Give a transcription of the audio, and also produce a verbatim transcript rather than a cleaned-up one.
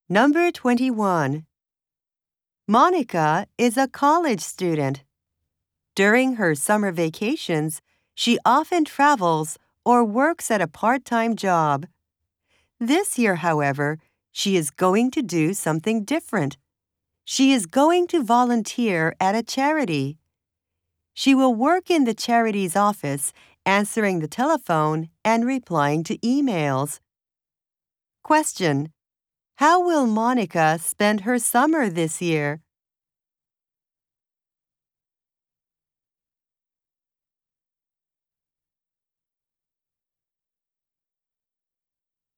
Number twenty-one. Monica is a college student. During her summer vacations, she often travels or works at a part-time job. This year, however, she is going to do something different. She is going to volunteer at a charity. She will work in the charity's office, answering the telephone and replying to emails. Question: How will Monica spend her summer this year?